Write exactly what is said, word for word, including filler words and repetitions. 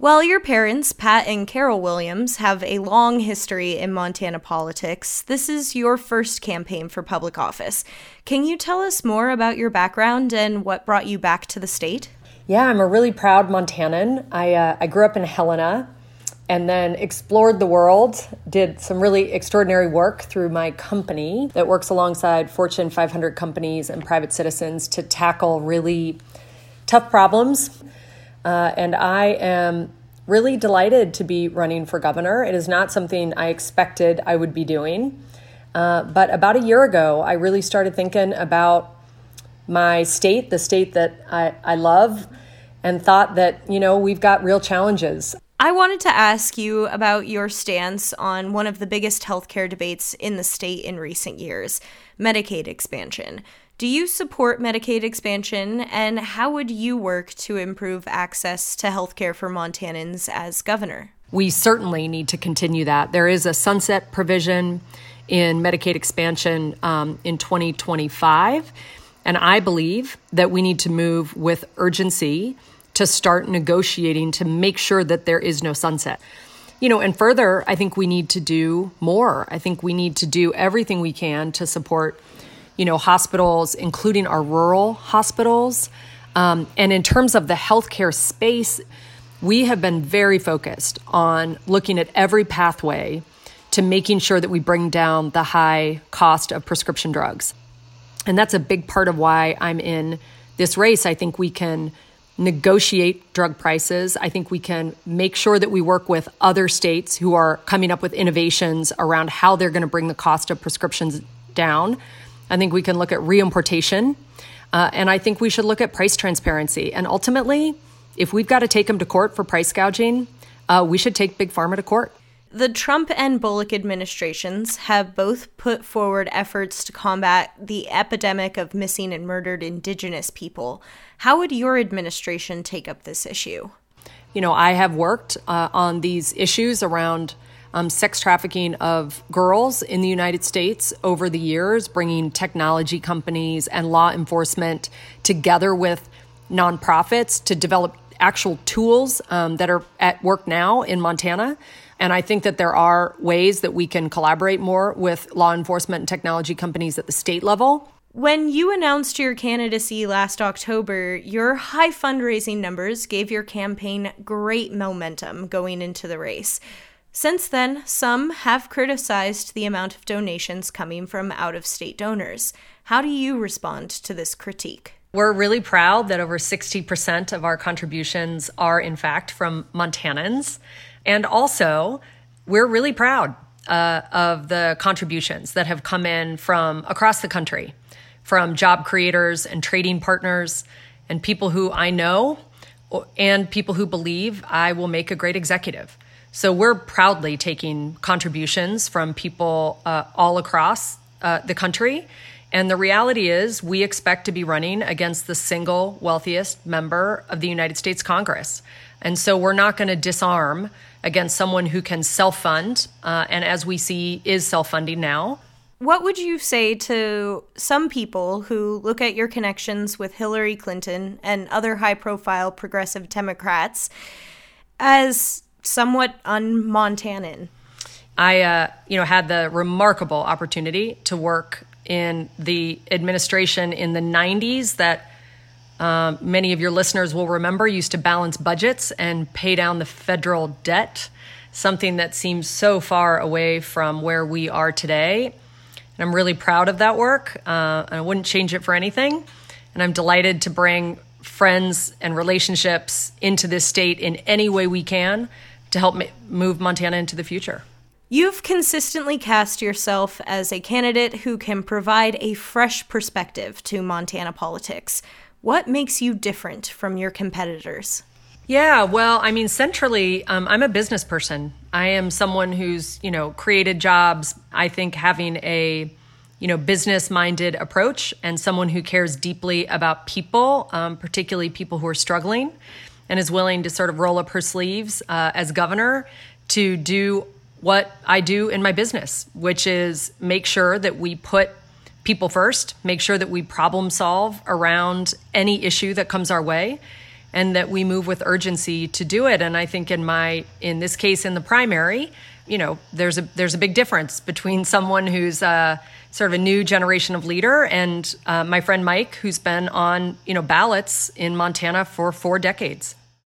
Well, your parents, Pat and Carol Williams, have a long history in Montana politics. This is your first campaign for public office. Can you tell us more about your background and what brought you back to the state? Yeah, I'm a really proud Montanan. I, uh, I grew up in Helena and then explored the world, did some really extraordinary work through my company that works alongside Fortune five hundred companies and private citizens to tackle really tough problems. Uh, and I am really delighted to be running for governor. It is not something I expected I would be doing. Uh, but about a year ago, I really started thinking about my state, the state that I, I love, and thought that, you know, we've got real challenges. I wanted to ask you about your stance on one of the biggest healthcare debates in the state in recent years, Medicaid expansion. Do you support Medicaid expansion, and how would you work to improve access to healthcare for Montanans as governor? We certainly need to continue that. There is a sunset provision in Medicaid expansion um, in twenty twenty-five, and I believe that we need to move with urgency to start negotiating to make sure that there is no sunset. You know, and further, I think we need to do more. I think we need to do everything we can to support you know, hospitals, including our rural hospitals. Um, and in terms of the healthcare space, we have been very focused on looking at every pathway to making sure that we bring down the high cost of prescription drugs. And that's a big part of why I'm in this race. I think we can negotiate drug prices. I think we can make sure that we work with other states who are coming up with innovations around how they're going to bring the cost of prescriptions down. I think we can look at reimportation, uh, and I think we should look at price transparency. And ultimately, if we've got to take them to court for price gouging, uh, we should take Big Pharma to court. The Trump and Bullock administrations have both put forward efforts to combat the epidemic of missing and murdered Indigenous people. How would your administration take up this issue? You know, I have worked uh, on these issues around Um, sex trafficking of girls in the United States over the years, bringing technology companies and law enforcement together with nonprofits to develop actual tools um, that are at work now in Montana. And I think that there are ways that we can collaborate more with law enforcement and technology companies at the state level. When you announced your candidacy last October, your high fundraising numbers gave your campaign great momentum going into the race. Since then, some have criticized the amount of donations coming from out-of-state donors. How do you respond to this critique? We're really proud that over sixty percent of our contributions are, in fact, from Montanans. And also, we're really proud uh, of the contributions that have come in from across the country, from job creators and trading partners and people who I know and people who believe I will make a great executive. So we're proudly taking contributions from people uh, all across uh, the country. And the reality is we expect to be running against the single wealthiest member of the United States Congress. And so we're not going to disarm against someone who can self-fund, uh, and as we see, is self-funding now. What would you say to some people who look at your connections with Hillary Clinton and other high-profile progressive Democrats as somewhat un-Montanan? I, uh, you know, had the remarkable opportunity to work in the administration in the nineties that um, many of your listeners will remember used to balance budgets and pay down the federal debt, something that seems so far away from where we are today. And I'm really proud of that work. Uh, and I wouldn't change it for anything. And I'm delighted to bring friends and relationships into this state in any way we can to help move Montana into the future. You've consistently cast yourself as a candidate who can provide a fresh perspective to Montana politics. What makes you different from your competitors? Yeah, well, I mean, centrally, um, I'm a business person. I am someone who's, you know, created jobs. I think having a, you know, business-minded approach and someone who cares deeply about people, um, particularly people who are struggling, and is willing to sort of roll up her sleeves uh, as governor to do what I do in my business, which is make sure that we put people first, make sure that we problem solve around any issue that comes our way, and that we move with urgency to do it. And I think in my, in this case, in the primary, you know, there's a there's a big difference between someone who's uh, sort of a new generation of leader and uh, my friend Mike, who's been on, you know, ballots in Montana for four decades.